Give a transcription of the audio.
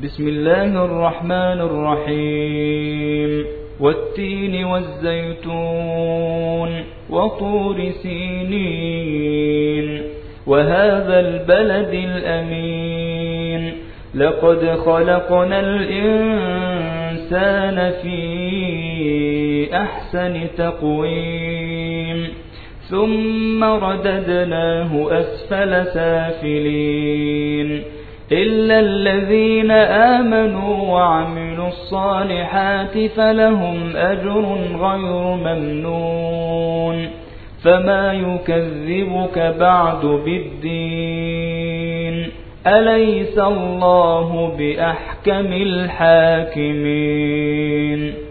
بسم الله الرحمن الرحيم والتين والزيتون وطور سينين وهذا البلد الأمين لقد خلقنا الإنسان في أحسن تقويم ثم رددناه أسفل سافلين إلا الذين آمنوا وعملوا الصالحات فلهم أجر غير ممنون فما يكذبك بعد بالدين أليس الله بأحكم الحاكمين